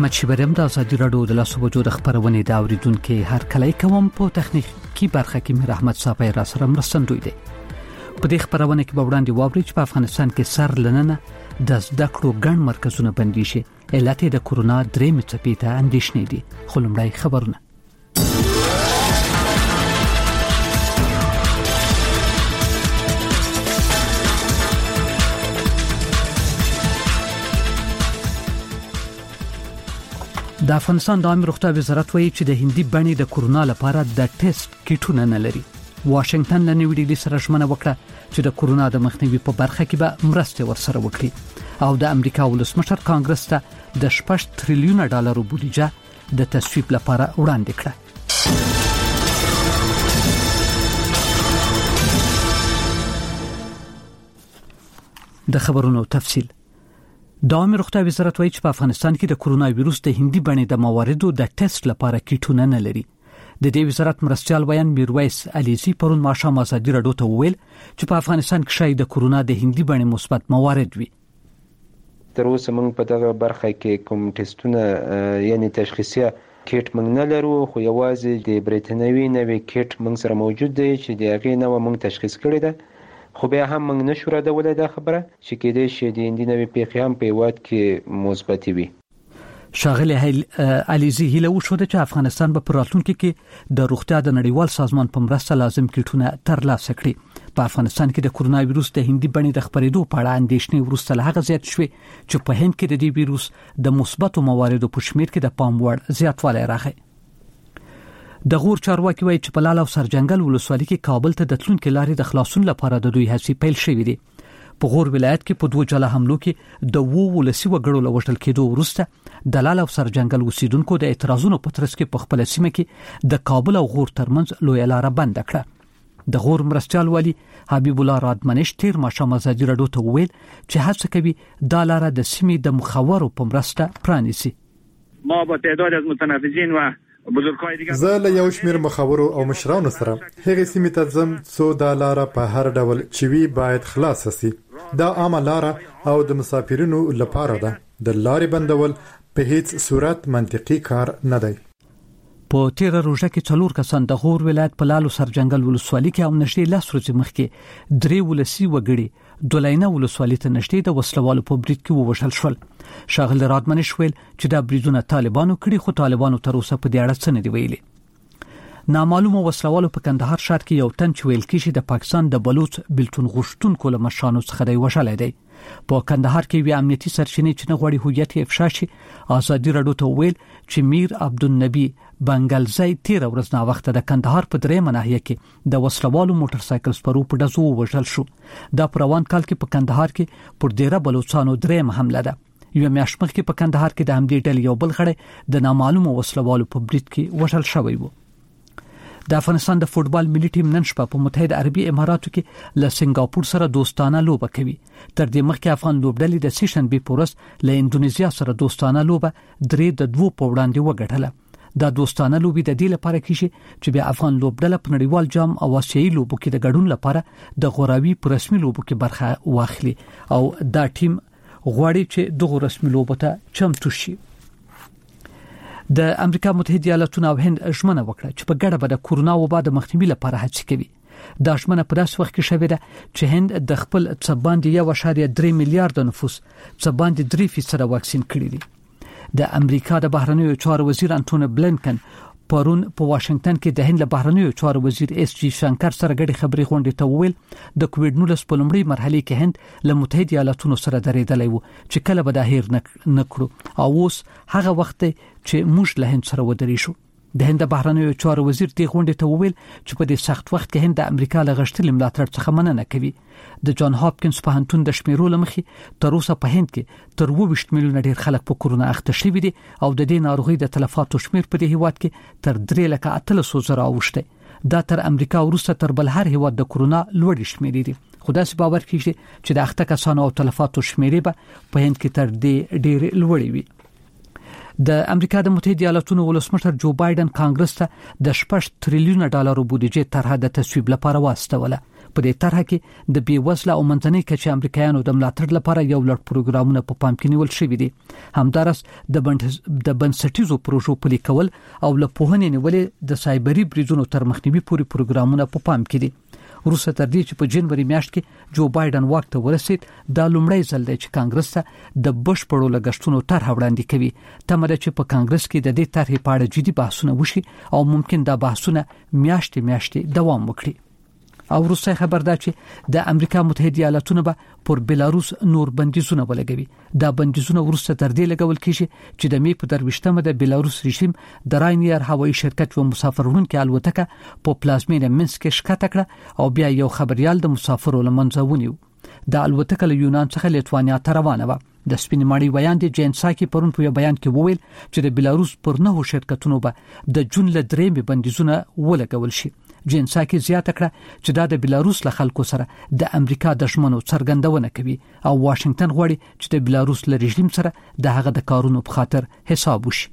احمد شیبریم د ازادي رادیو د لاسو وجود خبرونه دا اوریدونکو هر کله کوم په تخنیکی برخه کې میر احمد صافی را سره مرستندوی دی. په دې خبرونه کې به وړاندې واوري چې په افغانستان کې سر لننه د زده کړو ګڼ مرکزونه بندي شي. علت د کورونا درېمې څپې ته اندېښنې دي. خو لومړی خبرونه. د افغانستان د عامه روغتیا وزارت وایي چې د هندي بڼې د کورونا لپاره د ټیسټ کیټونه نه لري. واشنگټن له نیو ډیلی سره ژمنه وکړه چې د کورونا د مخنیوي په برخه کې به مرسته ورسره وکړي او د امریکا ولسمشر کانګرس ته د 6 تریلیون ډالر بودیجه د تصویب لپاره وړاندې کړه. د خبرونو تفصیل. د عامه روغتیا وزارت وایي چې په افغانستان کې د کورونا وایروس د هندي بڼې د مواردو د ټیسټ لپاره کیټونه نه لري. د دې وزارت مرستيال ویان میرویس علیزی پرون ماښام ازادي رادیو ته ویل چې په افغانستان کې شاید د کورونا د هندي بڼې مثبت موارد وي. تر اوسه موږ په دغه برخه کې کوم ټیسټونه یعنی تشخیصیه کیټ موږ نه لرو، خو یوازې د بریټانوي نوې کیټ موږ سره موجود دی چې د هغې نوې موږ تشخیص کړی دی. خو بیا هم موږ نشو ردولای دا خبره چې کېدای شي د هندي نوې پیښې هم په هیواد کې مثبت وي. شاغله علیزی هیله وشوده چې افغانستان به پر راتلونکي کې د روغتیا د نړیوال سازمان په مرسته لازم کیټونه ترلاسه کړي. په افغانستان کې د کورونا وایروس د هندي بڼې د خپرېدو په اړه اندېښنې وروسته له هغه زیات شوې چې په هند کې د دې وایروس د مثبتو مواردو په شمېر کې د پام وړ زیاتوالی راغی. د غور چارواکي وایي چې په لال او سرجنګل ولسوالۍ کې کابل ته د تلونکو لارې د خلاصون لپاره د دوی هڅې پیل شوې دي. په غور ولایت کې په 2 جلا حملو کې د ولسی وګړو لوټل کېدو وروسته د لال او سرجنګل اوسیدونکو د اعتراضونو په ترڅ کې په خپل سیمه کې د کابل او غور ترمنځ لوی لار بند کړه. د غور مرستيال والی حبیب الله رادمنش تیر ماښام ازادي رادیو ته ویل چې هڅه کوي د لار د سیمې د مخاورو په مرسته پرانیسي. ما با تعداد از متنفذین و زه له یو شمیر مخاورو او مشرانو سره هغه سیمې ته ځم څو دا لار په هر ډول چوي باید خلاص شي. دا عامه لار او د مسافرینو لپاره ده. د لارې بندول په هیڅ صورت منطقي کار نه دی. په تیر روزه کې 4 کسان د غور ولایت په لالو سرجنګل ولسوالۍ کې او نشټې لاس ورځې مخکې 3 ولسی وګړي دولینه ولسوالۍ ته نشټې د وسلوالو په برید کې ووژل شول. شاغل رادمنش ویل چې دا بریدونه طالبانو کړي، خو طالبانو تر اوسه په دې اړه څه نه دی ویلي. نامعلومه وسلوالو په کندهار ښار کې یو تن چې ویل کېږي د پاکستان د بلوچ بلتون غشتونکو له مشرانو څخه دی وژلی دی. په کندهار کې وی امنیتي سرچینې چې نه غوړي هویت افشا شي. ازادي رادیو ته ویل چې میر عبدالنبی بنگلزی 13 ورځ نه وخت د کندهار په درېمه ناحیه کې د وسلوالو موټر سایکل سپرو په دزو وژل شو. دا په روان کال کې په کندهار کې پر ډیره بلوچستانو درېمه حمله ده. یو میاشت مخکې په کندهار کې د همدې ډلې یو بل غړی د نامعلومه وسلوالو په برید کې وژل شوی و. د افغانستان د فوتبال ملي ټیم نن شپه په متحده عربي اماراتو کې له سنگاپور سره دوستانه لوبه کوي. تر دې مخکې افغان لوبډلې د سیشن بي پورس له انډونیزیا سره دوستانه لوبه 3-2 په وړاندې وګټله. دا دوستانه لوبي د دې لپاره کیږي چې به افغان لوبډله په نړیوال جام او آسیایي لوبو کې د ګډون لپاره د غوراوي په رسمي لوبو کې برخه واخلي او دا ټیم غواړي چې دغه رسمي لوبو ته چمتو شي. د امریکا متحده ایالاتونو او هند ژمنه وکړه چې په ګډه به د کورونا وبا د مخنیوي لپاره هڅې کوي. دا ژمنه په داس وخت کې شوې ده چې هند د خپل څباندې 1.3 میلیارډ نفوس څباندې 3% واکسین کړی دی. د امریکا د بهرنیو چارو وزیر انټونی بلینکن پرون په واشنگټن کې د هند له بهرنیو چارو وزیر اس جی شنکر سره ګډي خبري غونډې ته وویل د کووډ 19 په لومړۍ مرحله کې هند له متحده ایالاتونو سره درېدلی وو چې کله به د هیر نکړو او اوس هغه وخت چې موږ له هند سره ودرې شو. د هند بهرنیو چارو وزیر دې غونډې ته وویل چې په دې سخت وخت کې هند د امریکا له غشتلې ملاتړ څخه مننه کوي. د جان هاپکینز پوهنتون د شمیرو لمخې تر اوسه په هند کې تر 22 میلیون ډیر خلک په کورونا اخته شوي دي او د دې ناروغي د تلفاتو شمیر په دې هیواد کې تر 3,800,000 اوښته. دا تر امریکا وروسته تر بل هر هیواد د کورونا لوړ شمیر دي. خو داسې باور کیږي چې د اخته کسانو او تلفاتو شمیرې به په هند کې تر دې ډیر لوړ وي. د امریکا د متحده ایالاتونو ولسمشر جو بایدن کانګرس ته د 6 تریلیون ډالر بودیجه طرحه د تصویب لپاره واستوله. په دې طرحه کې د بیوزله او منځنۍ کچې امریکایانو د ملاتړ لپاره یو لړ پروګرامونه په پام کې نیول شوي دي. همدارس د بنسټیزو پروژو پلي کول او له پوهنې نیولې د سایبري بریدونو تر مخنیوي پورې پروګرامونه په پام کې دي. روسه تر دې چې په جنوري میاشت کې جو بایدن واک ته ورسید، دا لومړی ځل دی چې کانګرس ته د بشپړو لګښتونو طرحه وړاندې کوي. تمه ده چې په کانګرس کې د دې طرحې په اړه جدي بحثونه وشي او ممکن دا بحثونه میاشتې دوام وکړي. او روسي خبر ده چې د امریکا متحده ایالاتونو به پر بلاروس نور بندیزونه ولګوي. دا بندیزونه ورسته تر دې لګول کیږي چې د می په 23مه د بلاروس رژیم د راینیر هوایي شرکت و مسافر وړونکو الوتکه په پلازمینه منسک کې ښکته کړه او بیا یو خبريال د مسافرو لمنځه ونیو. د الوتکه له یونان څخه لیتوانیا ته روانه و. د سپین ماړی ویان دي جنساکي پرون په بیان کې وویل چې د بلاروس پر 9 شرکتونو به د جون ل 3 بندیزونه ولګول شي. جنساکي زیاته کړه چې دا د بلاروس له خلکو سره د امریکا د ژمنو څرګندونه کوي او واشنگټن غواړي چې د بلاروس له رژیم سره د هغه د کارونو په خاطر حساب وشي.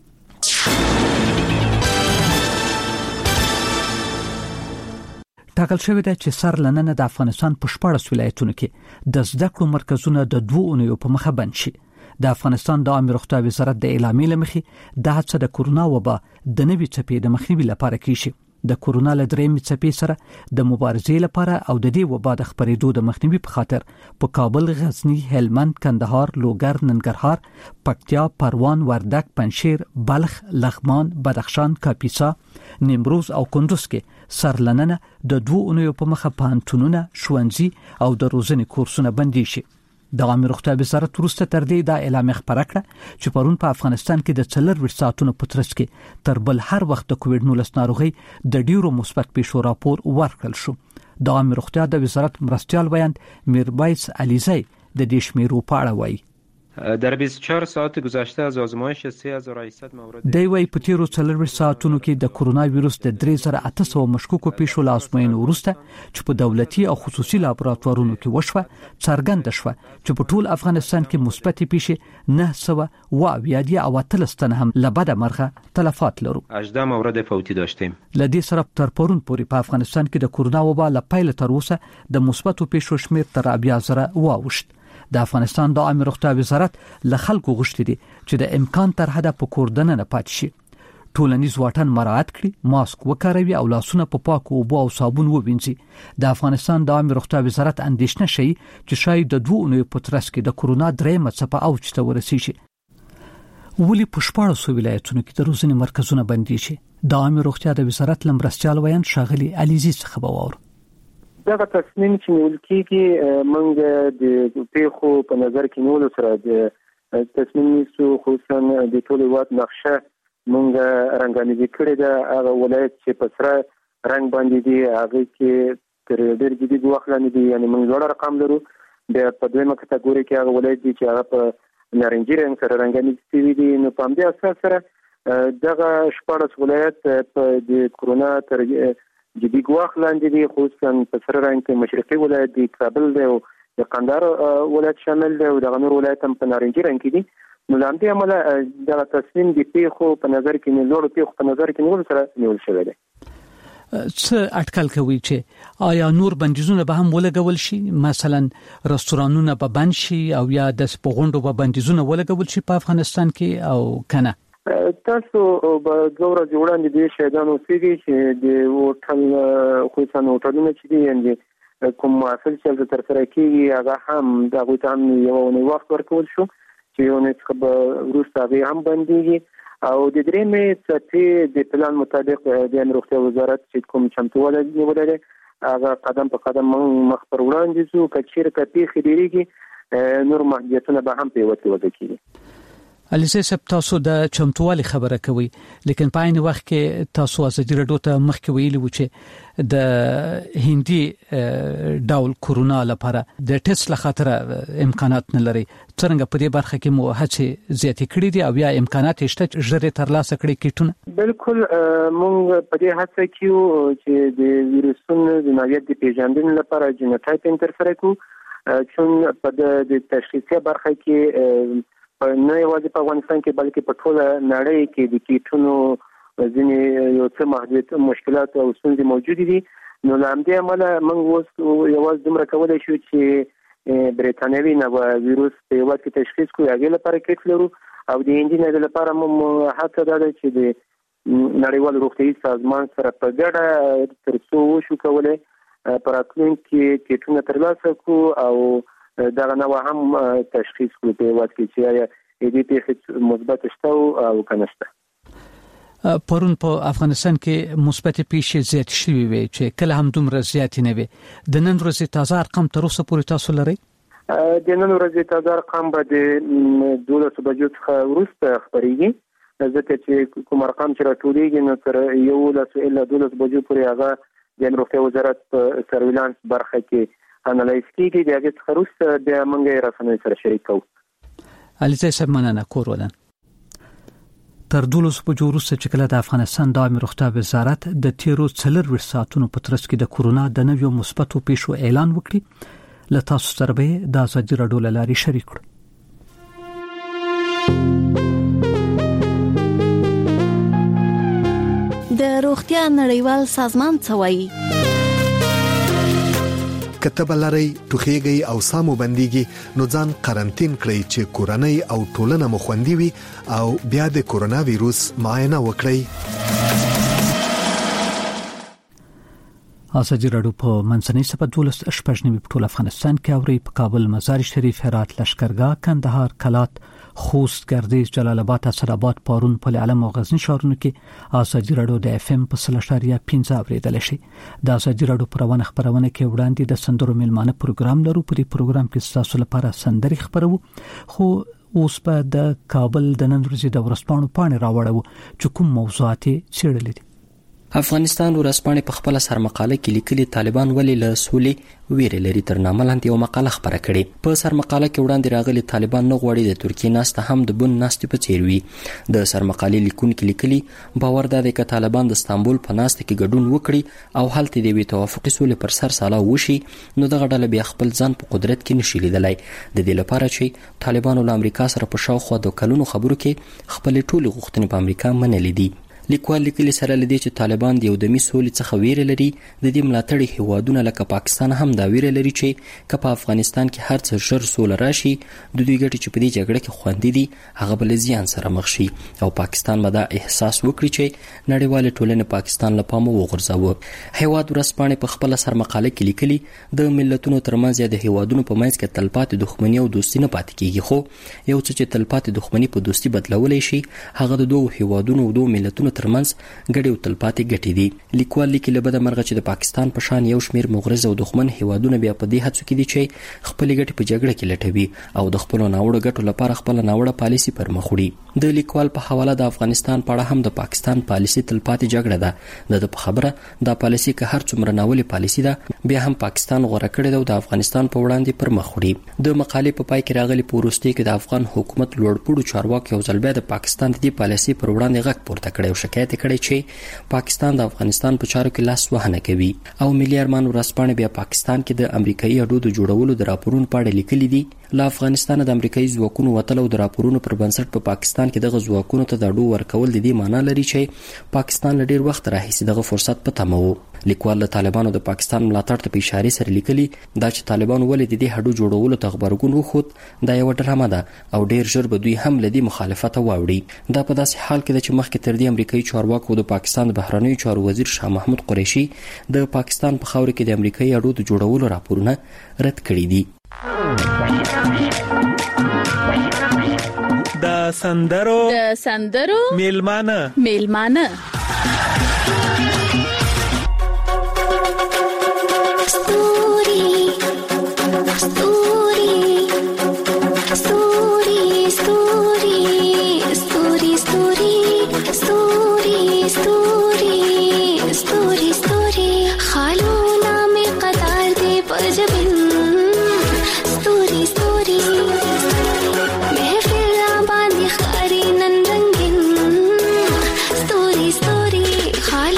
ټاکل شوی دی چې سرلننه د افغانستان په 14 ولایتونو کې د زده کړو مرکزونه د 2 اونیو په مخه بند شي. د افغانستان د عامه روغتیا وزارت د اعلامیې لمخې د هڅه د کورونا وبا د نوي څپې د مخنیوي لپاره کیږي. د کورونا له 3 څپې سره د مبارزې لپاره او د دې وبا د خپرېدو د مخنیوي په خاطر په کابل، غزنی، هلمند، کندهار، لوګر، ننګرهار، پکتیا، پروان، وردګ، پنجشیر، بلخ، لغمان، بدخشان، کاپیسا، نیمروز او کندوز کې سرلننه د 2 اونیو په مخه پانتونونه، ښوونځي او د روزنې کورسونه بندي شي. د عامه روغتیا وزارت وروسته تر دې د اعلامیه خبره کړه چې پرون په افغانستان کې د 4 ساعتونو په ترڅ کې تر بل هر وخت د کووډ 19 ناروغي د ډیرو مثبت پیښو راپور ورکړل شو. د عامه روغتیا د وزارت مرستيال ویاند میربایس علیزی د دې شمیرو په اړه وایي. در 24 ساعت گذشته از آزمایش 3800 مورد دی وی په تیرو 4 ساعتونو کې د کورونا وایروس د 3800 مشکوکو پیښو له ازموینې وروسته چې په دولتي او خصوصي لابراتوارونو کې وشوه څرګنده شوه چې په ټول افغانستان کې مثبت پیښې 900 او 13 هم له بده مرغه تلفات لرو. 18 مورد فوتی داشتیم. لدې سره تر پرون پورې په افغانستان کې د کورونا وبا له پیل تر اوسه د مثبتو پیښو شمیر تر 10,000 واوښت. د افغانستان د عامه روغتیا وزارت له خلکو غوښتي دي چې د امکان تر حده په کوردنه نه پاتې شي، ټولنیز واټن مراعات کړي، ماسک وکاروي او لاسونه په پاکو اوبو او صابون ووینځي. د افغانستان د عامه روغتیا وزارت اندېښنه شي چې شاید د 2 اونیو په ترڅ کې د کورونا 3 څپه اوج ته ورسیږي. ولې په 14 ولایتونو کې د روزنې مرکزونه بندي شي؟ د عامه روغتیا د وزارت لمرستيال ویان ښاغلي علیزی څخه باور. دا تصمیم چې نیول کېږي موږ د پیښو په نظر کې نیولو سره د تصمیم نیسو، خصوصا د ټول هیواد نقشه موږ رنګاندې کړې ده. هغه ولایت چې په سره رنګ باندې دي هغه کې تر ډېر جدي ګواښ لاندې دي، یعنی موږ لوړ رقم لرو. بیا په دویمه کټګوري کې هغه ولایت دي چې هغه په نارنجي رنګ سره رنګاندې شوي دي. نو په همدې اساس سره دغه 14 ولایت په د کورونا تر جدي ګواښ لاندې دي، خصوصا په سره رنګ کې مشرقي ولایت دی، کابل دی او د قندهار ولایت شامل دی او د نور ولایت هم په نارنجي رنګ کې دي. نو لاندې عمله د تصمیم د پیښو په نظر کې نه لوړ پیښو په نظر کې نیول سره نیول شوی دی. څه اټکل کوي چې آیا نور بندیزونه به هم ولګول شي؟ مثلا رستورانونه به بند شي او یا د سپغونډو به بندیزونه ولګول شي په افغانستان کې او کنه؟ تاسو به ګوره جوړاندې دي شهدانو سیږي چې د هوټل خصوصا هوټلونه چې دي یعنی کوم معافل چې تر سره کېږي هغه هم د هغوی ته هم یو وخت ورکول شو چې یو نه څخه به وروسته هغې هم بندېږي او د 3 څپې د پلان مطابق د عامه روغتیا وزارت چې کوم چمتووالی نیولی دی هغه قدم په قدم مخ پر وړاندې ځو. که چېرته پیښې ډېرېږي نور محدودیتونه به هم په یوه کې وضع کېږي. علیزی صاحب، تاسو د چمتووالي خبره کوي، لیکن په عین وخت کې تاسو ازادي راډیو ته مخکې ویلي و چې د هندي ډول کورونا لپاره د ټیسټ لخاطر امکانات نه لري. څنګه په دې برخه کې مو هڅې زیاتې کړې دي او یا امکانات شته چې ژر ترلاسه کړي کیټونه؟ بالکل موږ په دې هڅه کې چې د ویروسونو د نوعیت د پیژندنې لپاره جینوټایپینګ ترسره کوو، چون په د تشخیصي برخه کې نه یوازې په افغانستان کې بلکې په ټوله نړۍ کې د کیټونو ځینې یو څه محدود مشکلات او ستونزې موجود دي. نو لامدې عمله موږ اوس یوازې دومره کولی شو چې برېټانوي نوو ویروس په هېواد کې تشخیص کړو. هغې لپاره کیټ لرو او د هندي لپاره مو هڅه دا ده چې د نړیوال روغتیايي سازمان سره په ګډه تر څو وشو کولی په راتلونکي کې کیټونه ترلاسه کړو او دغه نوع هم تشخیص کړو په هېواد کې چې آیا دې پېښې مثبت شته او که نه شته. پرون په افغانستان کې مثبت پیښې زیات شوي وي چې کله هم دومره زیات نه وي. د نن ورځې تازه ارقام تر اوسه پورې تاسو لرئ؟ د نن ورځې تازه ارقام به د 12 بجو څخه وروسته خپرېږي، ځکه چې کوم ارقام چې راټولېږي نو تر 11 الا 12 بجو پورې هغه د روغتیا وزارت په سرویلانس برخه کې انالایز کېږي. د هغې څخه وروسته بیا موږ یې رسنیو سره شریک کوو. علیزی صاحب مننه. کور ودان. تر 12 بجو وروسته چې کله د افغانستان د عامه روغتیا وزارت د تیرو 24 ساعتونو په ترڅ کې د کورونا د نویو مثبتو پیښو اعلان وکړي، له تاسو سره به د ازادي راډیو له لارې شریک کړو. د روغتیا نړیوال سازمان څه وایي؟ کتب لري ټوخیږي او سامو بنديږي نو ځان قرنټین کړئ چې کورنۍ او ټولنه مو خوندي وي او بیا د کورونا وایروس معاینه وکړئ. ازادي راډیو په منځنۍ سپه 12 شپږنیمې په ټول افغانستان کې اوري. په کابل، مزار شریف، هرات، لشکرګاه، کندهار، کلات، خوست، گردیز، جلال آباد، اسداباد، پارون، پل علم او غزنی ښارونو کې ازادي راډیو د FM په 3.15 اوریدل شي. د ازادي راډیو پروانه خبرونه کې وړاندې د سندرو میلمانه پروګرام لرو. په دې پروګرام کې تاسو لپاره سندري خبرو، خو اوس په د کابل د نن ورځې د ورځپاڼو پاڼې راوړو چې کوم موضوعات څېړل دي. افغانستان ورځپاڼې په خپل سرمقاله کې لیکلي طالبان ولې له سولې ویره لري تر نامه لاندې یو مقاله خبره کړې. په سرمقاله کې وړاندې راغلي طالبان نه غواړي د ترکیې ناسته هم د بن ناستې په څیر وي. د سرمقالې لیکونکي لیکلي باور دا دی چې طالبان د استانبول په ناسته کې ګډون وکړي او هلته د یوې توافقي سولې پر سر سالا وشي نو دغه ډله بیا خپل ځان په قدرت کې نشي لیدلی. د دې لپاره چې طالبانو له امریکا سره په شاوخوا د کلونو خبرو کې خپل ټولې غوښتنې په امریکا منلې دي. لیکوال لیکلي سره لدی چې طالبان د یو دمي سولې څخه ویره لري. د دې ملاتړي هیوادونه لکه پاکستان هم دا ویره لري چې که په افغانستان کې هر څه ژر سوله راشي د دوی ګټې چې په دې جګړه کې خوندې دي هغه بل زیان سره مخ شي او پاکستان به دا احساس وکړي چې نړیوال ټولنه پاکستان له پامه وغورځوي. هیواد ورځپاڼې په خپل سرمقاله کې لیکلي د ملتونو ترمنځ یا د هیوادونو په منځ کې تلپاتې دښمني او دوستي نه پاتې کیږي، خو یو څه چې تلپاتې دښمني په دوستي بدلولی شي هغه د دوه هیوادونو او دوه ملتونو ترمنځ ګډې او تلپاتې ګټې دي. لیکوال لیکي له بده مرغه چې د پاکستان په شان یو شمېر مغرض او دښمن هیوادونه بیا په دې هڅو کې دي چې خپلې ګټې په جګړه کې لټوي او د خپلو ناوړه ګټو لپاره خپله ناوړه پالیسي پر مخ وړي. د لیکوال په حواله د افغانستان په اړه هم د پاکستان پالیسي تلپاتې جګړه ده. د په خبره دا پالیسي که هر څومره ناولې پالیسي ده بیا هم پاکستان غوره کړې ده او د افغانستان په وړاندې پر مخ وړي. د مقالې په پای کې راغلي په وروستۍ کې د افغان حکومت لوړپوړو چارواکو یو ځل بیا د پاکستان د دې پالیسي پر وړاندې غږ پورته کړی او شکایت یې کړی چې پاکستان د افغانستان په چارو کې لاس وهنه کوي. او ملي ارمان ورځپاڼې بیا پاکستان کې د امریکایي اډو د جوړولو د راپورونو په اړه لیکلي دي. له افغانستان د امریکایي ځواکونو وتل او د راپورونو پر بنسټ په پاکستان کې دغه ځواکونو ته د اډو ورکول د دې معنی لري چې پاکستان له ډیر وخت راهیسې دغه فرصت په تمه و. لیکوال له طالبانو د پاکستان ملاتړ ته په اشاره سره لیکلي دا چې طالبان ولې د دې هډو جوړولو ته غبرګون وښود دا یو ډرامه ده او ډیر ژر به دوی هم له دې مخالفت واوړي. دا په داسې حال کې ده چې مخکې تر دې امریکایي چارواکو د پاکستان د بهرنیو چارو وزیر شاه محمود قریشي د پاکستان په خاوره کې د امریکایي اډو د جوړولو راپورونه رد کړي دي. د سندرو میلمانه خالو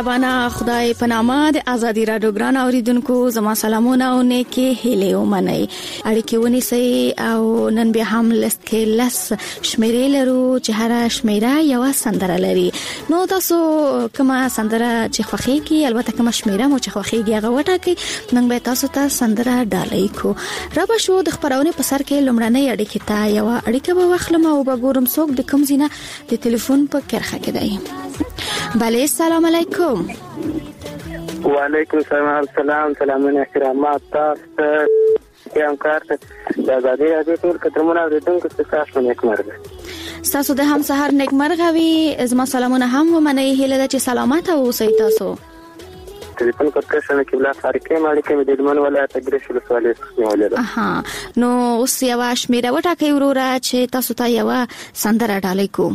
مهربانه خدای په نامه د ازادي رادیو ګران اوریدونکو زما سلامونه او نیکه هیله ومنئ. اړیکې ونیسئ او نن بیا هم لست کې لس شمیرې لرو چې هر شمیره یو سندره لري. نو تاسو کومه سندره چې خوښیږي البته کومه شمیره مو چې خوښیږي هغه وټاکئ. نن به تاسو ته سندره ډالۍ کو. را به شو د خبرونه په سر کې لمړنۍ اړیکې ته یو اړیکه به واخلم او به ګورم څوک د کوم ځینه د ټلیفون په کرخه کې دی. بله السلام علیکم. وعلیکم السلام. سلامونه احترامات تاسو ته کارت د ازادي رادیو ټول کترمونه اوریدونکو ته تاسو نیکمرغه. تاسو د هم سحر نیکمرغه وي. زما سلامونه هم ومنئ. هیله ده چې سلامت اوسئ. تاسو ټلیفون کارکښنه کې بلا فارکې مالکه د دلمن ولایت ګریش ولسوالۍ څخه ولر. نو اوس یو شمیره وټاکئ وروره چې تاسو ته یو سندره ډالۍ کو.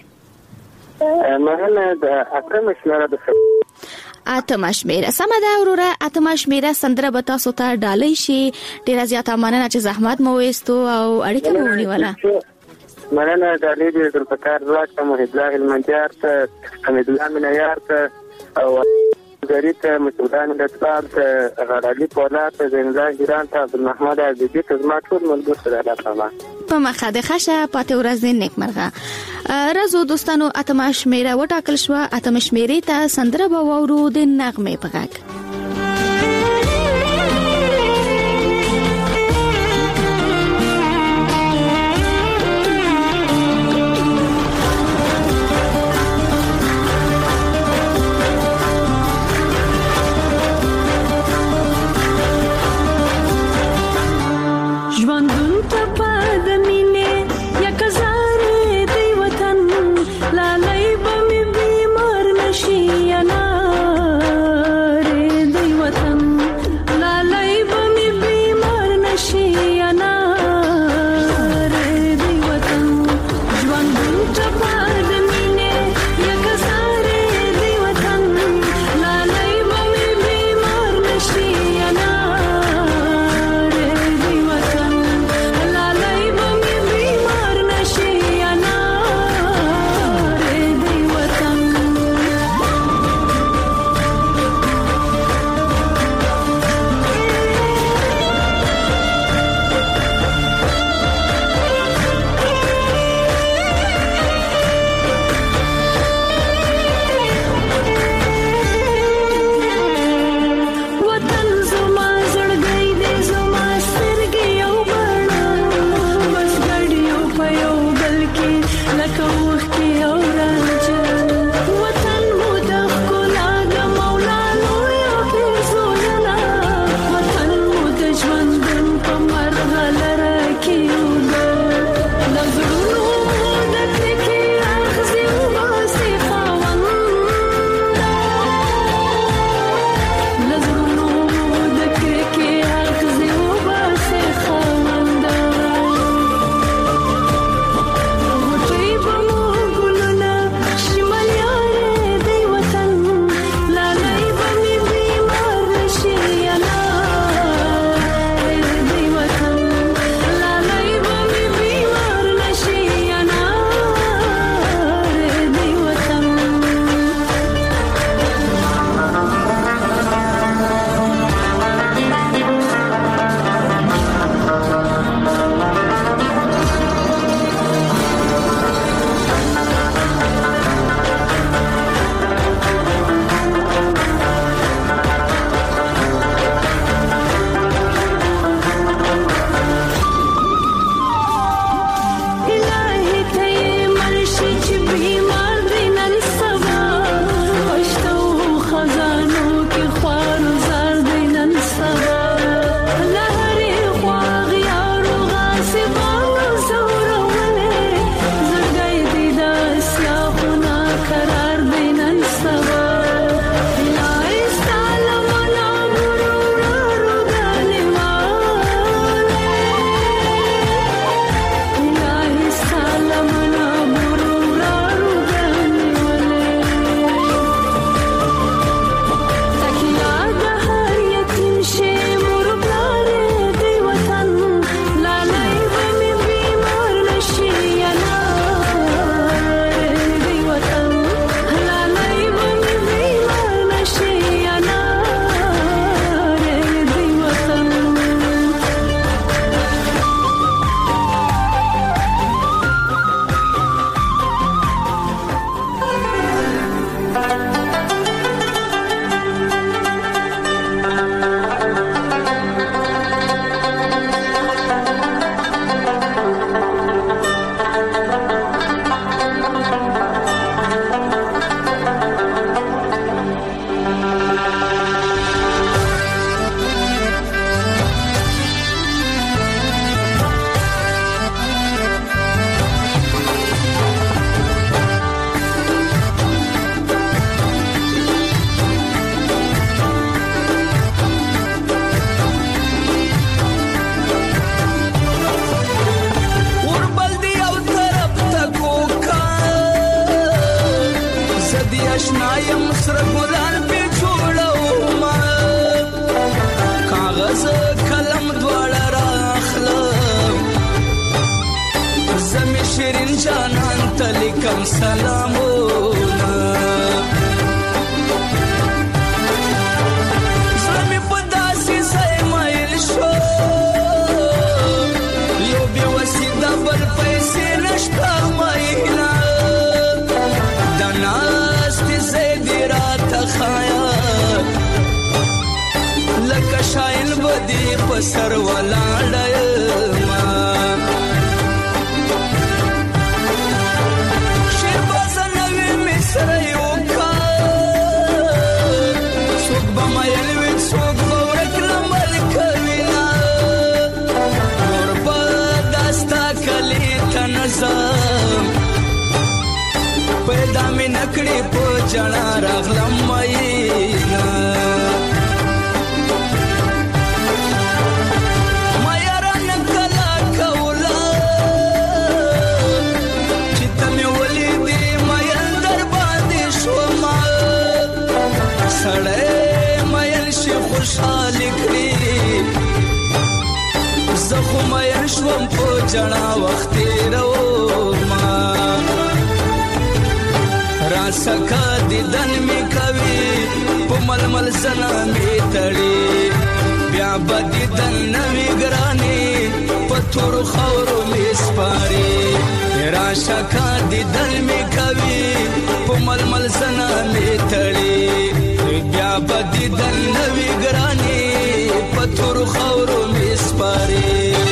مهنه د اتم شمیره د اتم شمیره سمه ده وروره. اتم شمیره سندره به تاسو ته ډالۍ شي. ډیره زیاته مننه چې زحمت مو وستو او اړیکه مو ونیوله. مننه د لیدو د پکار راځه محمد المنجار ته حمید الله منیار ته او غریت مسعودان د تاسو غړالي پولات زنده ګران ته عبد محمد عزیزی ته زما ټول ملګرو سره راځم. په مخه د خشه پاتې ورځ نیکمرغه. راځو دوستانو اتم شمیره وټاکل شو. اتم شمیره ته سندره به وورو د نغمه په غږ. لاله به می بیمار نشي انا زدی اشنایم سره ګلان په جوړو ما کاغذ قلم دواړه راخلم زمي شیرین جانان ته لیکم سلامونه زمي په داسې ځای مایل شو یو بې وسیله بل پیسې نشته مایله د ناستې ځای دې راته ښایه لکه شاین به دې په سر ولاړه یمه سره یو کار څوک به مایل وي څوک به ورک لمل کوینا نور به داستا کلی ته نظم پیدا مې نکړې په جړا راغلم مینا سړی مایل شي خوشحالي کړي زه خو مایل شوم په جړا وخت تېرومه راسکه دیدن مې کوي په ململ زنه مې تړي بیا به دیدن نه وي ګرانې په تورو خاورو مې سپاري راسکه دیدن مې کوي په ململ زنه مې تړي بیا به دیدن نه وي ګرانې په تورو خاورو مې سپاري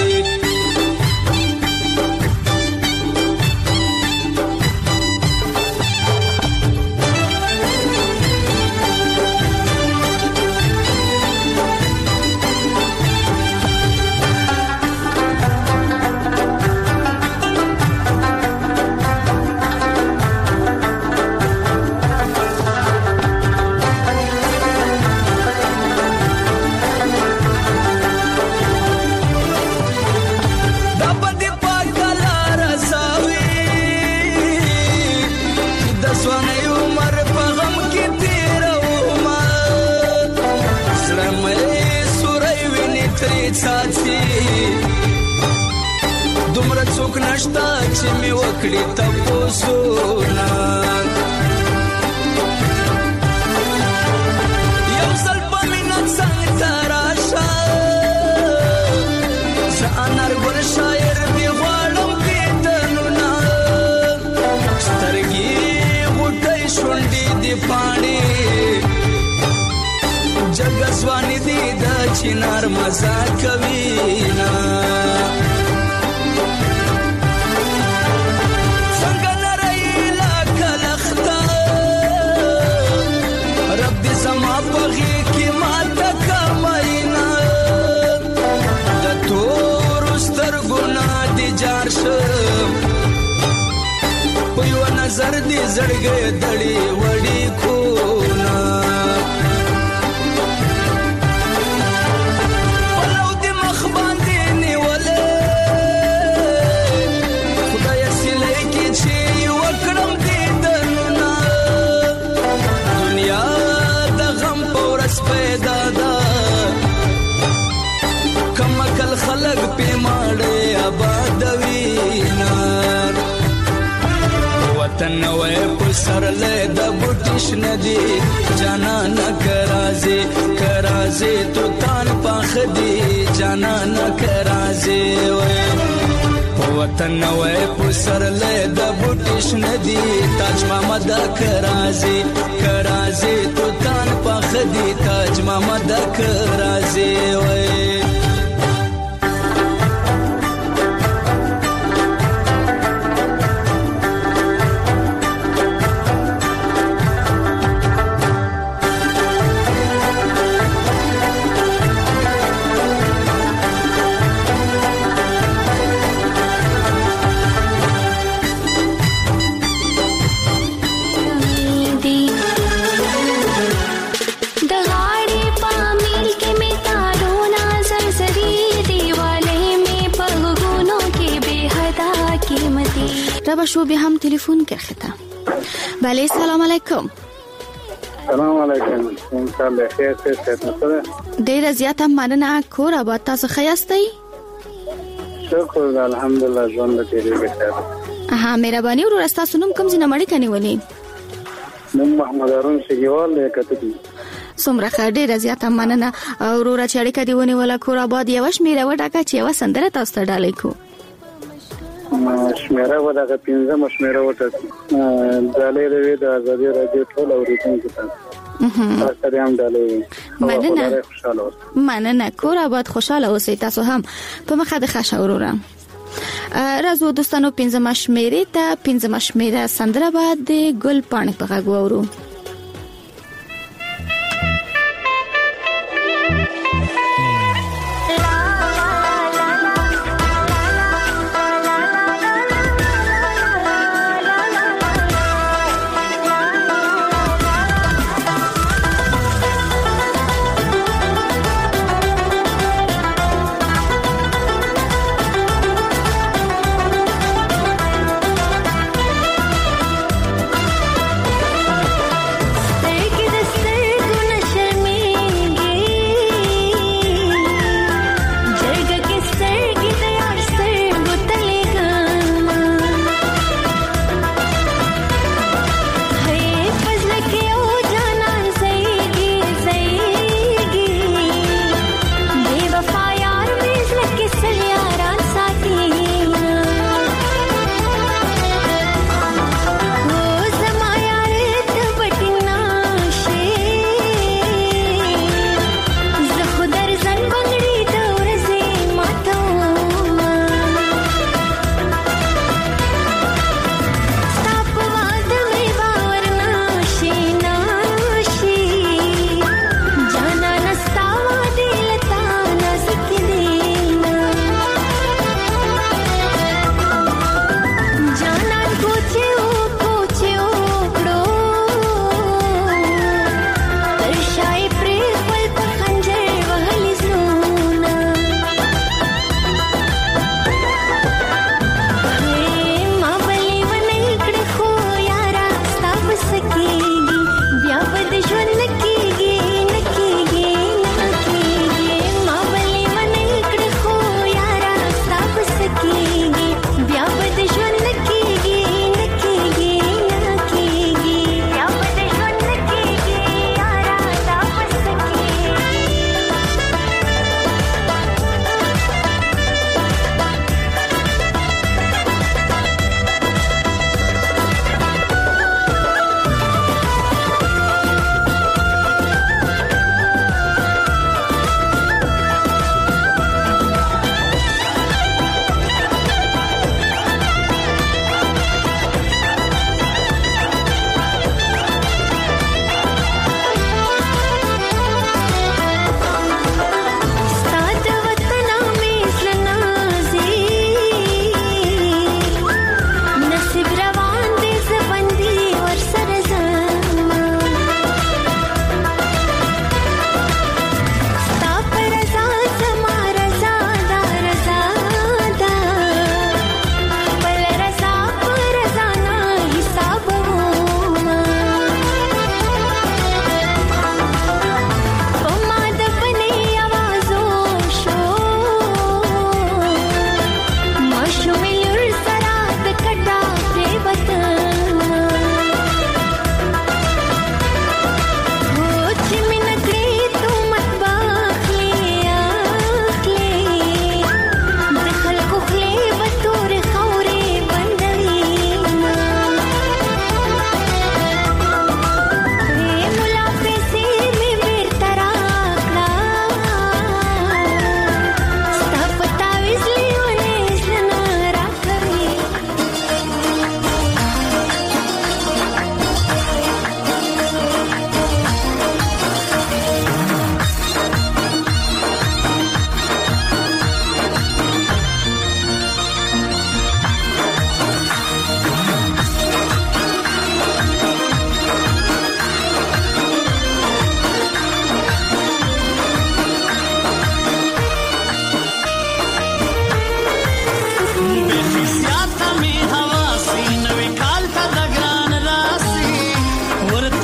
دومره څوک نشته چې مې وکړي تپوسونه یو ځل په مینه څنګ ته راشه زه انارګل شاعر دې غواړم دیدنونه سترګې غوټۍ شونډې دې پاڼې جګه ځواني دې د چنار مزه کوینا څنګه نری لکه لخته رب دې زما په غېږ کې ماته کمینا د تورو سترګو نه دې جار شم په یوه نظر دې زړګی دړې وړې کونه خلق په ماړه آبادوینا وطن وې په سر له د بوټیش ندی جانا نه کرازه تو تان پاخ دی جانا نه کرازه وې وطن وې په سر له د بوټیش ندی تاج محمد کرازه تو تان پاخ دی تاج محمد کرازه وې رابع شو به هم تلفون کرخته بله سلام علیکم. سلام علیکم. ان شاء الله خیر سره. ډیر زیاته مننه. کور آباد، تاسو ښه یاستئ؟ شکر الحمدلله ژوند دې بخیر. مهرباني ورور تاسو نوم کوم ځای مړی کني ونی؟ نوم محمد هارون شګیوال کتبی. څومره ښه، ډیر زیاته مننه. ورور چې اړیکه دی ونی ولا کور آباد یو شمیره وټاکه چې یو سندره تاسو ته ډالې کو. شمیره وداغه 15 شمیره وټاکه. ډالې لري د ازادي راډیو ټول اوریدونکو ته. تاسو هم ډالې. مننه. کور آباد خوشاله اوسئ تاسو هم. په مخه د ښه وروره. راځو دوستانو 15 شمیره ته 15 شمیره سندره بعد د ګل پاڼې په غږ وورو.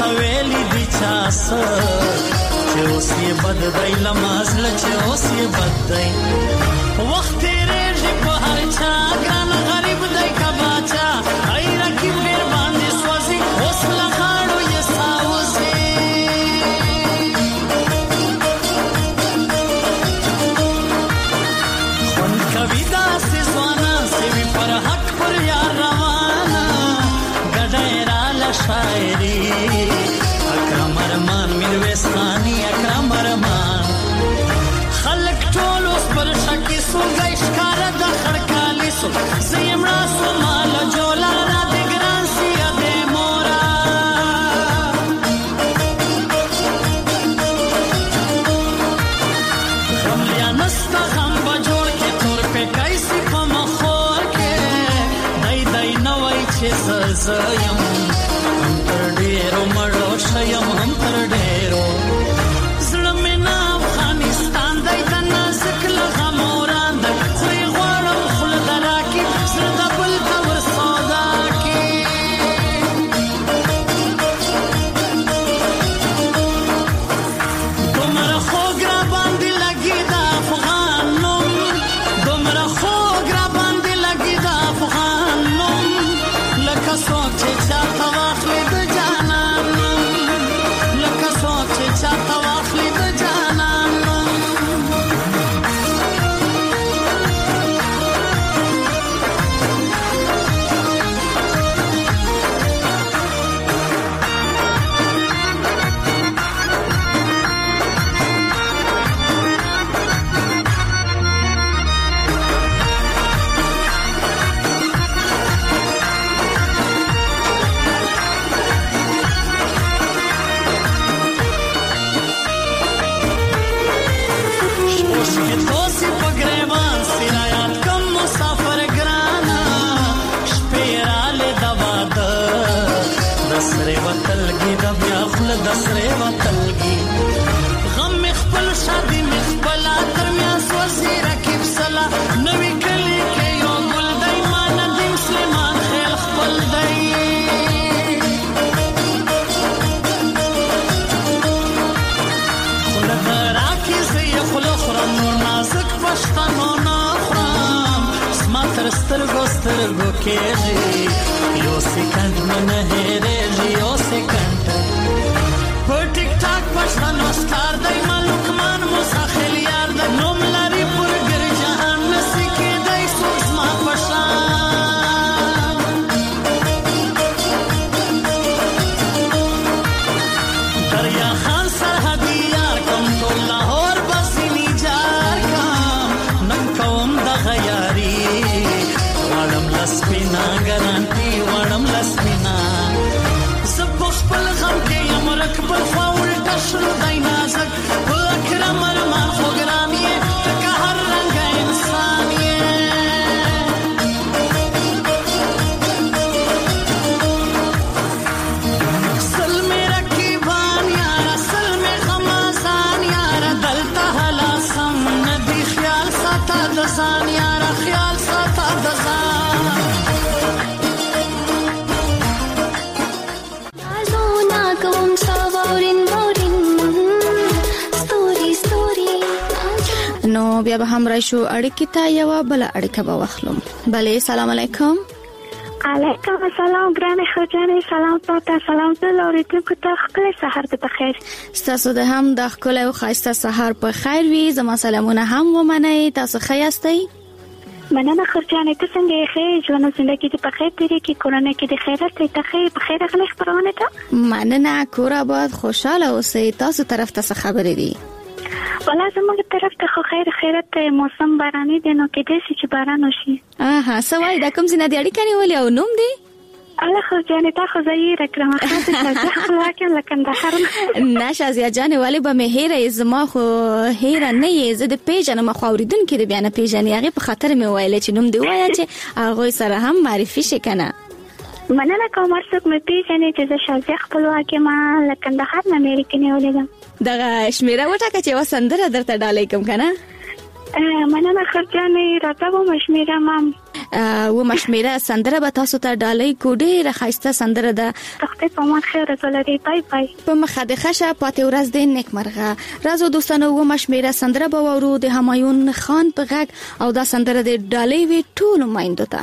ویلی دی چاس چې اوس یې بد دی لمازل چې اوس یې بد دی وخت تیرېږي په هر چا ګران غریب دی که باچا ای رقیب ډېر باندې سوځي اوس له غاړو یې ساوځي خوند کوي داسې ځوانان سوي پر حق پر یار روانه ګډه یې راله شاعري اکرم ارمان میرویس خاني اکرم ارمان خلک ټول اوس پر شکي سوګی ښکاره د خړکالي سو زه یې مړه سومه له جوله را د ګران سیه د مورا غم یا نسته غم به جوړ کې تور پیکی سي په مخور کې دی دی نه وایي چې زه یم هم تر ډېرو مړو شیم هم تر ډېرو زړه مې نه افغانستان دی د نازک له غمه وران دی خو یې غواړم خوله د راکي زړه د بل ته ور سودا کي دومره خوږ را باندې لګي د افغان نوم دومره خوږ را باندې لګي د افغان نوم لکه څوک چې چاته واخلي د جانان لکه څوک چې چاته واخلي د جانان اوسې په ګریوان سي رایاد کم مسافر ګرانا شپې رالې د واده د سرې وتلګي د بیا خوله د سرې وتلګي غم مې خپل شادي مې خپله تر میاس وسي رقیب سلا نوي کلي کې یو ګل دی ما ندیم سلیمان خیل خپل دی خوله د راکي زه یې خوله خورم نور نازک پښتنو نه خورم زما تر سترګو سترګو کېږي یو سکند مې نه هېرېږي یو سکند په ټیک ټاک پښتنو ستار دی ملکمان موسی خیل یار دی نوم لري پر ګر جهان نسي کېدی څوک زما په شان دریا خان سرحدي یار کوم ټول لاهور بسني جار کام نن کوم دغه یاري وړم لسپینا ګرانټي وړم لسپینا زه په خپل غم کې یم رکبه خوا الټه شنو دی نازک په اکرم ارمان خو ګران یې لکه هر رنګه انسان یې سل مې رقیبان یاره سل مې غمازان یاره دلته هلا سم ندي خیال ساته د ځان یاره خیال ساته د ځان زونا کوم ساورین مورین ستوري نو بیا به هم راشو اړیکې ته یو بل اړیکه به واخلم بله سلام علیکم علیکم السلام ګرانه خجانه سلام تاسو سلام ته اوریدونکو ته خپل سحر ته بخیر تاسو د هم د خپل او خاصه سحر په خیر وي زما سلامونه هم ومنئ تاسو خیاستئ مننه خجانه ته څنګه یې ژوند زندگی دې په خیر تیرې کې کورونه کې د خیرات ته خیر په خیر غلې خبرونه ته مننه کور آباد خوشاله اوسئ تاسو طرف ته خبرې دي ولا زموږ طرف ته خو خیرات موسم باراني دی نو کې دې چې باران وشي سوای دا کوم زنه دی اړیکه نیولې او نوم دی الله خو جانې تا خو زیر کړم خاطر ته خلاکه لکندهار نه شازیا جان ولی به مهره زما خو هیره نه یې زه د پیژنم خو اوریدونکو د بیان پیژنې هغه په خاطر مې ویل چې نوم دی وایي چې هغه سره هم معرفي شي کنه مننه کوم ارڅوک مې پیژنې چې زه شازیا خپلواکه ما لکندهار نه مې لیکنې ولیدم دغه شمیره وټاکه چې وسندره درته ډالې کوم کنه مننه خرجانې راته و مشمیره مام و مشمیره سندره به تاسو ته ډالۍ کو ډیره خاصه سندره ده. تخته په مون خیر زلری بای بای. په مخه د خشه پاتې ورځ د نیکمرغه. راز دوستانو و مشمیره سندره به ورو د همایون خان په غږ او دا سندره د ډالۍ وی ټول مایندو ته.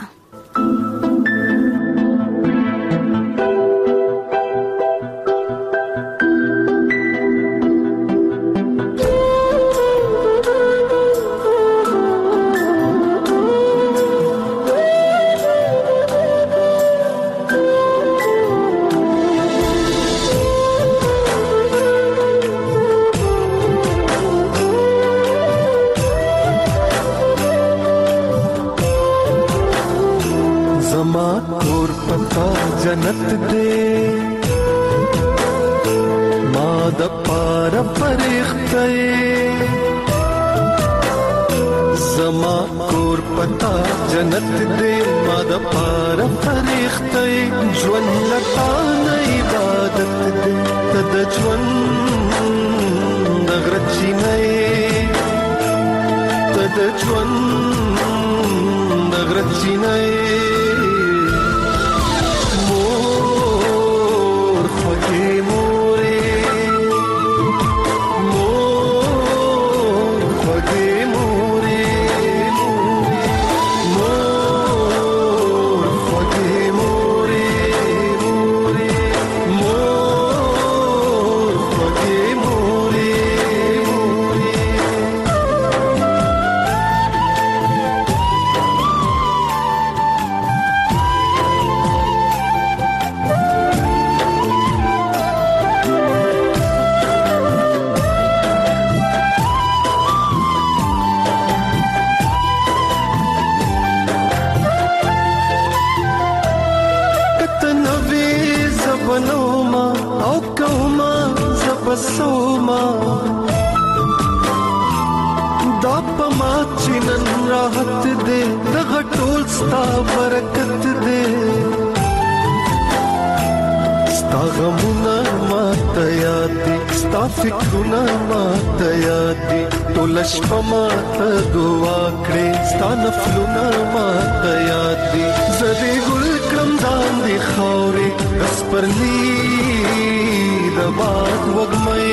जन्नत दे माद पार परिख्ते जमा कोर पता जन्नत दे माद पार परिख्ते ज्वन लता न इबादत दे तद ज्वन नगरची नए तद ज्वन नगरची नए बसोमा दाप माचिनन राहत दे दगा टोल स्ता बरकत दे स्ता गमुना माता यादी स्ता फिक्रुना माता यादी टोलश पमाता दुआ करे स्ता नफलुना माता यादी जदे गुल क्रम दांदी खावरे रस परली दबात वगमये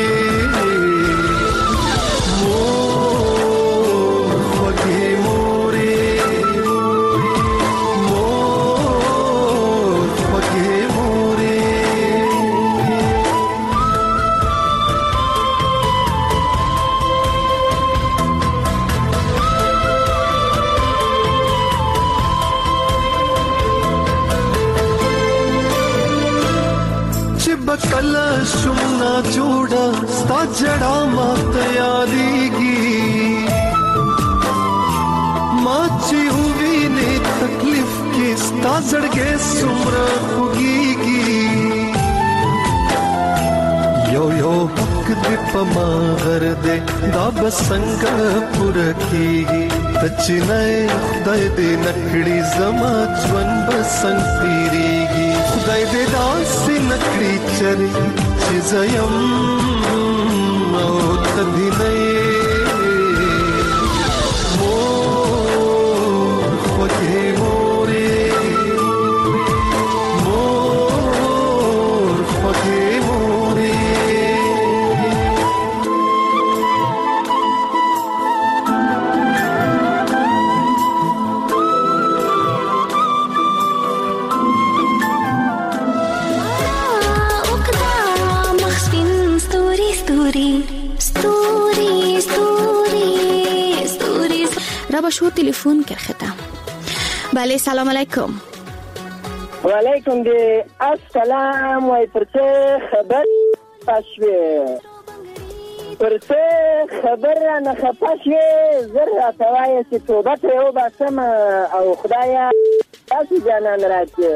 कला शुमना जोड़ा स्ता जड़ा मात यादीगी माची हुई ने तकलीफ की स्ता जड़गे सुमरा खुगीगी यो यो हक दे पमा घर दे दाब संग पुर कीगी तचिनाए खुदाई दे नकड़ी जमा ज्वन बसंग पीरीगी खुदाई दे दासी नकड़ी चरी चिजयम मौत दिनये मोर खोजे मोरे मोर खोजे मोरे رابا شو تليفون كرختا بله سلام علیکم و علیکم دی السلام وای پرته خبر پښوی پرته خبر نه خپاشوی زرا توای چې توبه ته او باسم او خدایا تاسو جانان راځي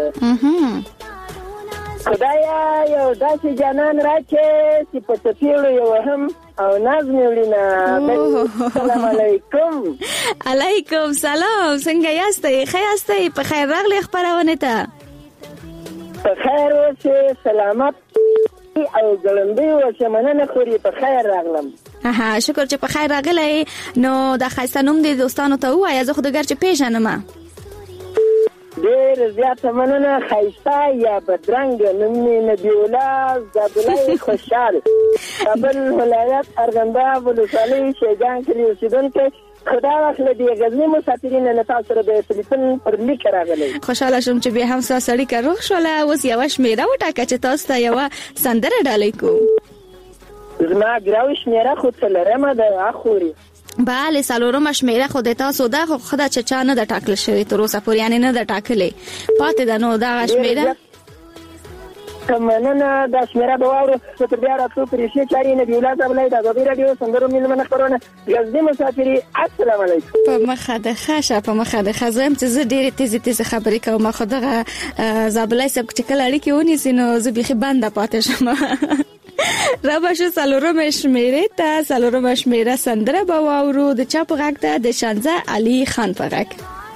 خدایا یو داسې جانان راځي چې په تفیلو یو هم او نظم ولینا سلام علیکم علیکم سلام څنګه یاستئ ښه یاستئ په خیر راغلی خبرونه ته په خیر اوسئ سلامت او ګلندې اوسئ مننه خوري په خیر راغلم اها شکر چې په خیر راغلی نو د خاصه نوم دې دوستانو ته وایي زه خو دګر چې پیژنم ډېر زیات مننه. خیسته یا بدرنګ نوم مې نبی الله زابلای خوشحال، کابل ولایت ارغنداب ولسوالۍ شیګان کلي اوسېدونکی. خدا واخله دې غزني مسافرین نه تاسو سره د ټلیفون پر لیک راغلی. خوشاله شوم چې بیا هم ساسړی کا روغ شوله. اوس یو شمیره وټاکه چې تاسو ته یو سندره ډالۍ کوم. زما ګراوي شمیره خو څلرمه ده اخوري. bale سالورم شمیره خود تاسو دا خدا چې چا نه د ټاکل شوی تر اوسه پورې یعنی نه د ټاکلې پاتې ده نو دا شمیره کمنه د شمیره به واورو چې بیا راتلو پرې شي چاري نه دی ولادت بلای دا غوډه رادیو سندرو ملمنه خبرونه غزدي مسافری. السلام علیکم. په مخه د خاشه په مخه د خزم چې زه ډېر تیزه خبرې کوم. خو دغه زابلای سب چې کله اړیکې ونیسي نو زه بيخي بنده پاتې شم. رابشه سالورم شمیره ته سالورم شمیره سندره به واورو د چا په غږ ته د شانزه علي خان په غږ.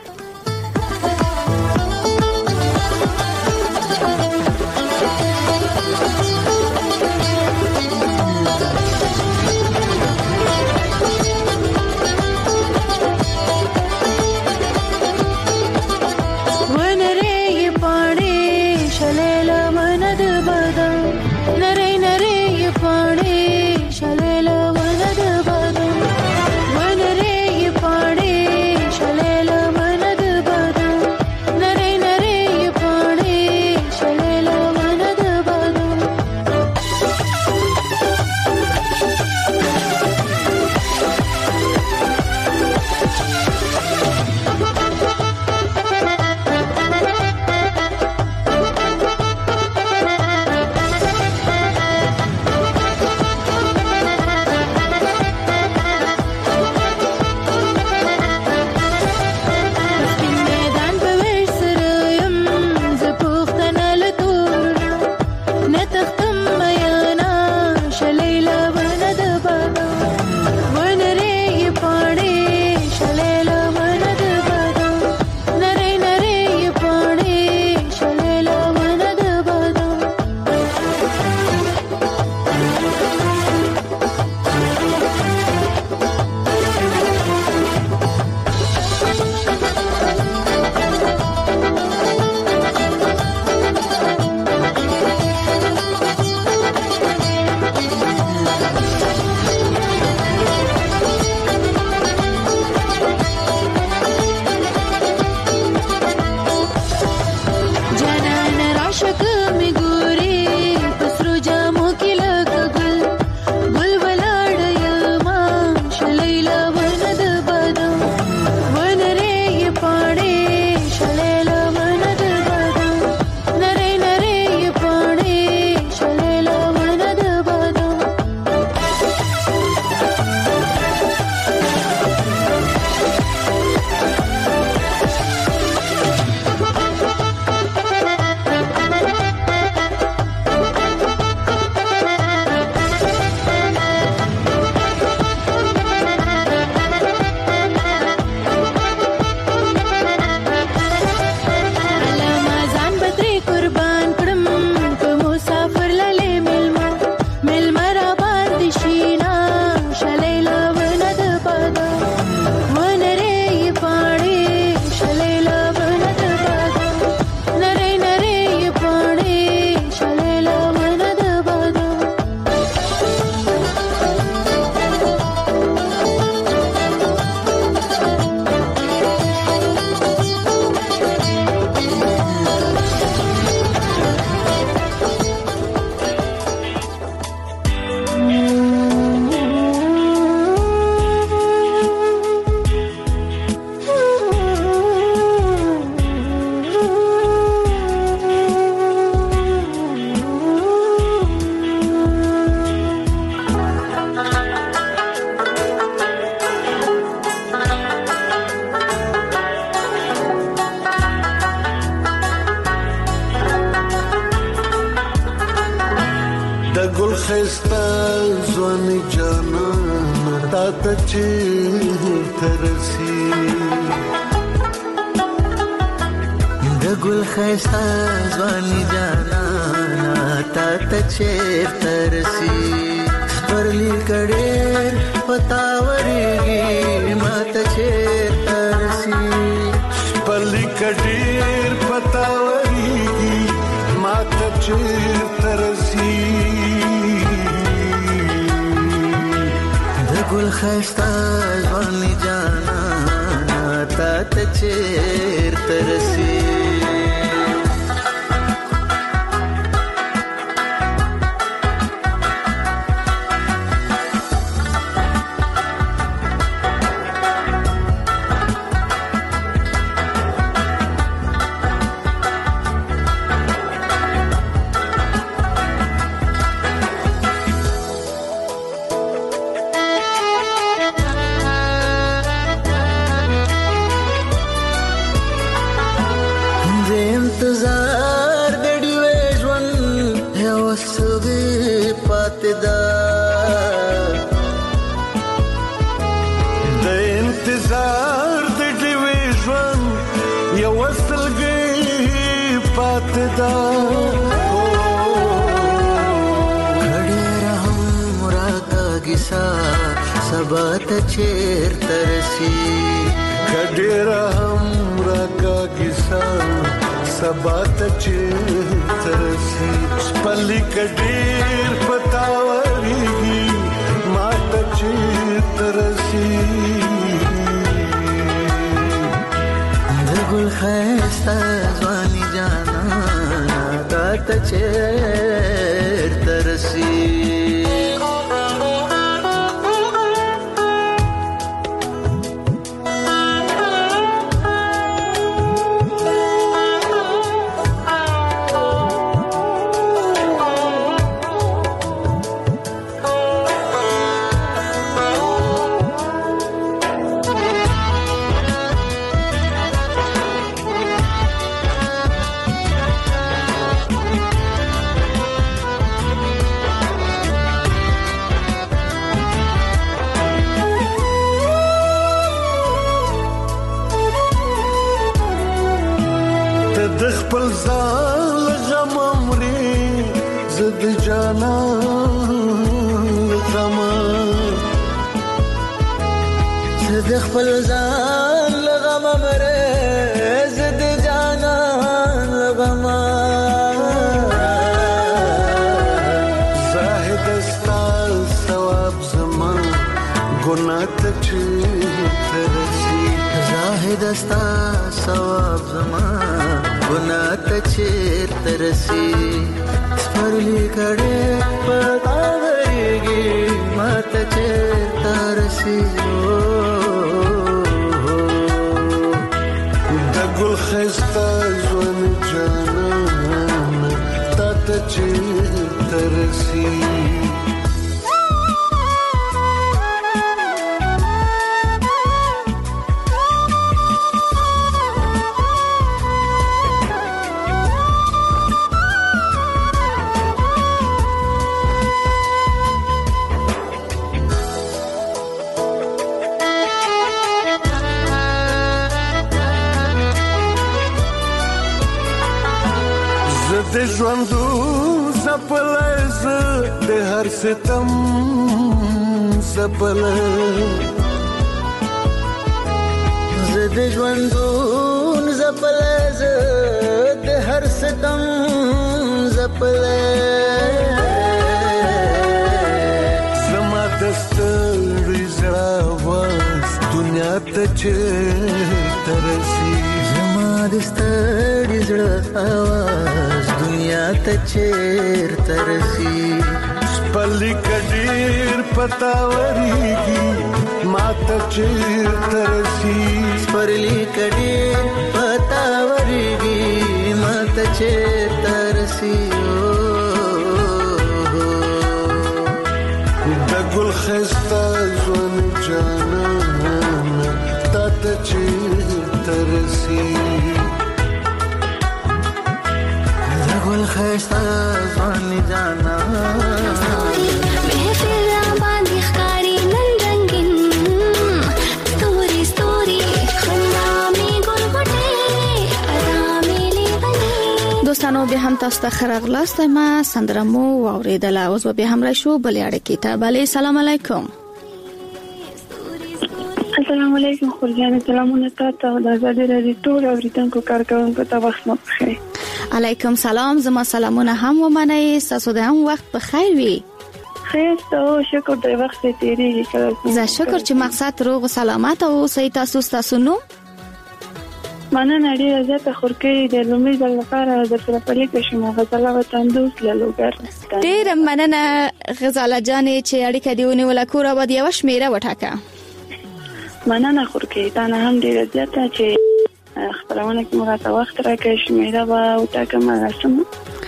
خستا ځواني جانان تا ته چیرته رسي د ګل خستا ځواني جانان تا ته چیرته رسي پرلی کډېر پتا ورګي ما ته چیرته رسي پرلی کډېر خستا ځواني جانا تا ته چیرته رسي سبا ته چیرته رسي کډېره هم راکاږي سبا ته چیرته رسي خپلې کډېر پتا ورېږي ما ته چیرته رسي د ګل ښایسته ځواني جانا تا ته چیرته رسي د خپل ځان لغم مره زد جانان لغم زاهد استال ثواب زمان ګناه ته چیرته رسي زاهد استال ثواب زمان ګناه ته چیرته رسي سپرلی کړه پتا ورګي ماته چیرته رسي ګل خستا ځواني جانا تا ته چیرته رسي د ژوندو زپلز د هر ستم زپل ز د ژوندو زپلز د هر ستم زپل زما دستړي زړه واس دنیا ته چیرته رسي زما دستړي زړه واس دنیا ته چیرته رسي خپلې کډېر پتا ورېږي ما ته چیرته رسي خپلې کډېر پتا ورېږي ما ته چیرته رسي د ګل ښایسته ځواني جانانه تا ته چیرته رسي ګل خستا ځواني جانا محفل باندې ښکاری نن رنگین ستوري ستوري خندا می ګل غټه ادمي لیونی دوستانو به هم تاسو ته خراغلاست ما سندرمو اوریدل اوس به هم را شو بلې اړه کتاب علی سلام علیکم السلام علیکم خورجان سلامونه تاسو د آزادۍ رادیو ټول اوریدونکو کارکونکو ته وخت مو بخیر علیکم سلام زما سلامونه هم ومنئ تاسو د هم وخت بخیر وي خیر ته شکر د وخت تیریږي کړه. زه شکر چې مقصد روغ او سلامت او صحیح تاسو نو مننه ډیره زیاته خورکې د لومړي ځل لپاره د سره پلیک شوم غزاله وطن دوست لوګر. ډیره مننه غزاله جانې چې اړیکه دیونه ولا کور او د یو شمیره وټاکه. مننه خورکې تا نه هم ډیره زیاته چې خبرونه کې موږ ته وخت راکې شمیره و وټاکه ما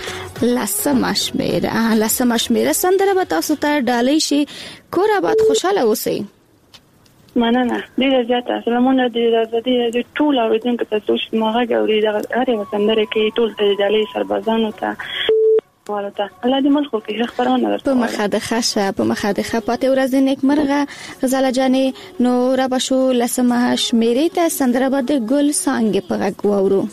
لسمه شمیره سندره به تاسو ته ډالۍ شي. کور آباد خوشاله اوسئ. مننه ډیره زیاته سلامونه د ټول اوریدونکو ته چې ماغه غوړي د هرې سندره کې ټول ته ډالۍ سربازانو ته ولته الله دې ملخو کې خبرونه په مخادخه پاتې ورځ نیک مرغه غزاله جانې نو را بشو لسمه شمیره ته سندره به د ګل سانګ په غږ واورو.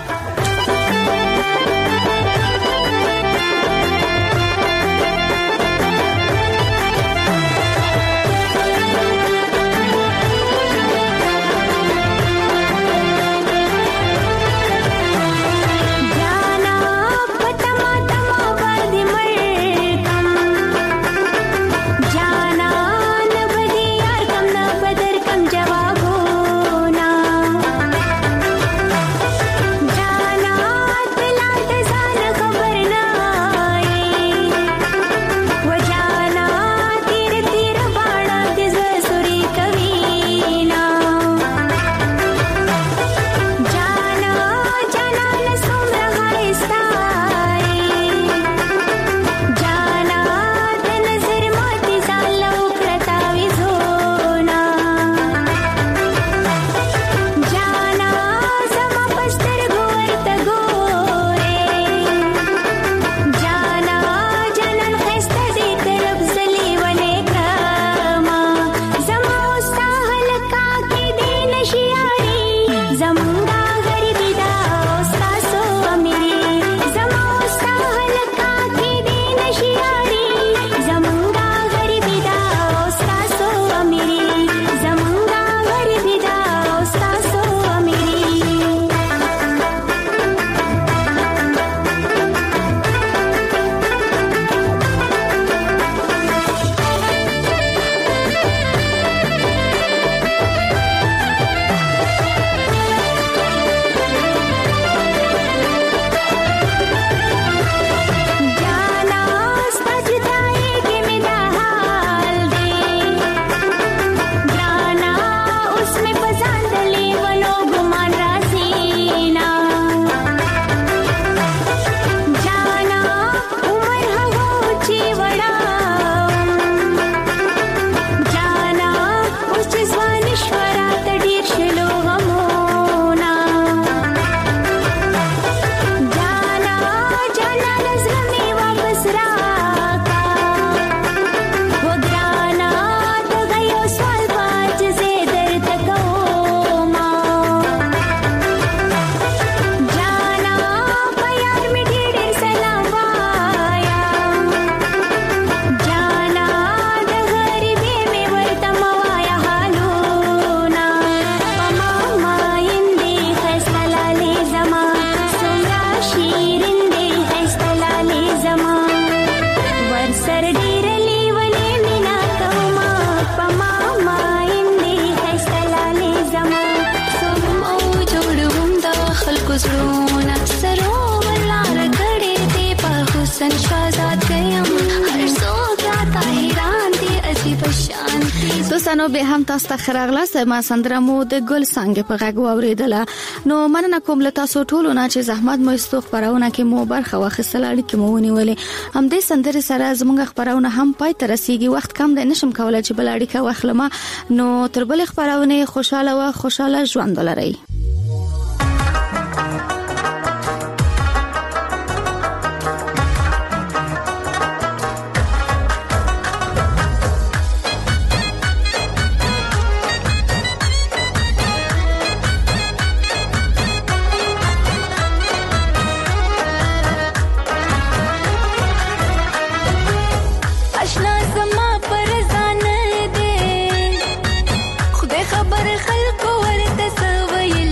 دوستانو به هم تاسو ته خراغلاست ما سندره مو د ګل څنګه په غږ اوریدله. نو مننه کوم له تاسو ټولو نه چې زحمت مو استو خبرونه کې مو برخه واخیستل اړیکې مو ونیولې. هم دې سندره سره زموږ خبرونه هم پای ته رسیدي. وخت کم دی نشم کولای چې بل اړیکه واخلم. نو تر بل خبرونه خوشاله ژوند ولرئ. خبر خلق ورته سویل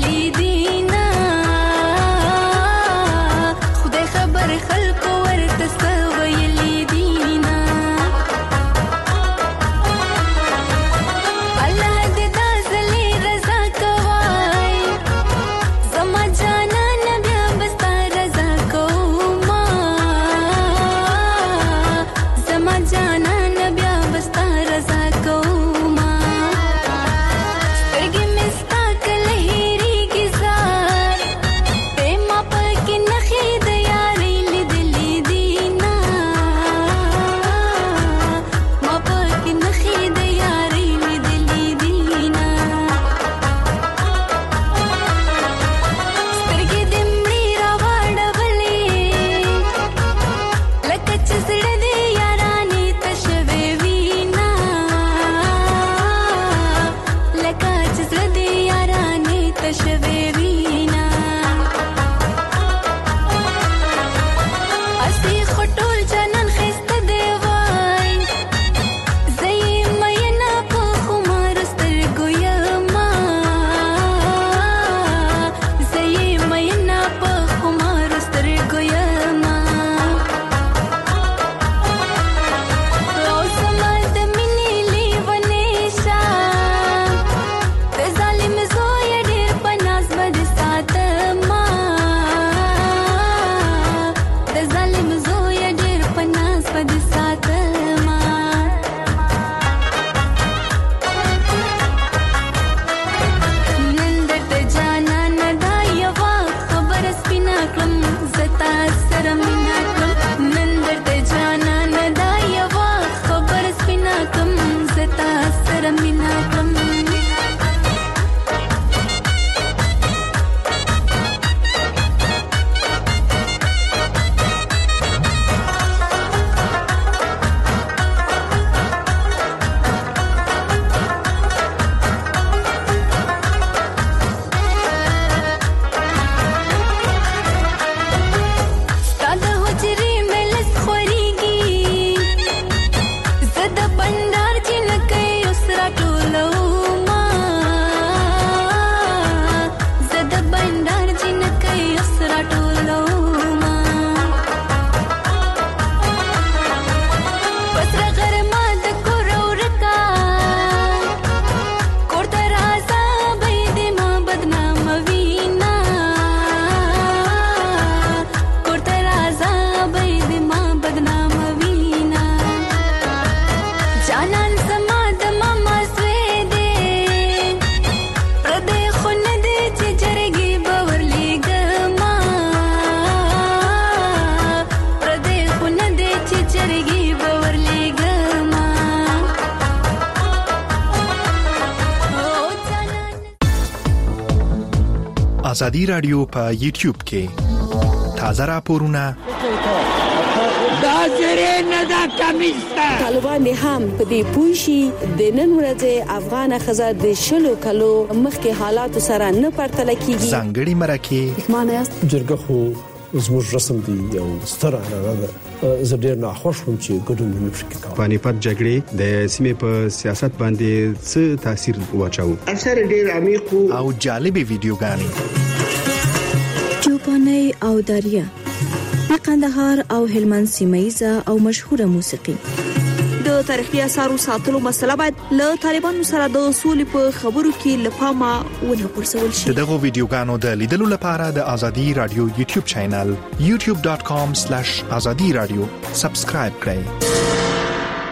ازادي رادیو په یوټیوب کې تازه راپورونه دا زری نه دا کمیستا طالبان هم په دې پوښي د نن ورځې افغان خزر د شلو کلو مخکې حالات سره نه پرتل کیږي ځانګړي مرکه معنی جرګه خو زموږ رسم دی یو ستر هغه زه ډیر نه خوښ وم چې ګډون نه پکې کوم. پانیپت جګړې د سیمې په سیاست باندې څه تاثیر واچاو؟ اثر ډیر عمیق او جالب ویډیوګانې چوپاني او دریا د قندهار او هلمند سیمایزه او مشهوره موسیقي. د تاریخي اثارو ساتلو مسله باید له طالبانو سره د اصول په خبرو کې لپاره ونه پرسول شي. دغه ویډیوګانو د لیدلو لپاره د ازادي رادیو یوټیوب چینل youtube.com/azadi radio سبسکرایب کړئ.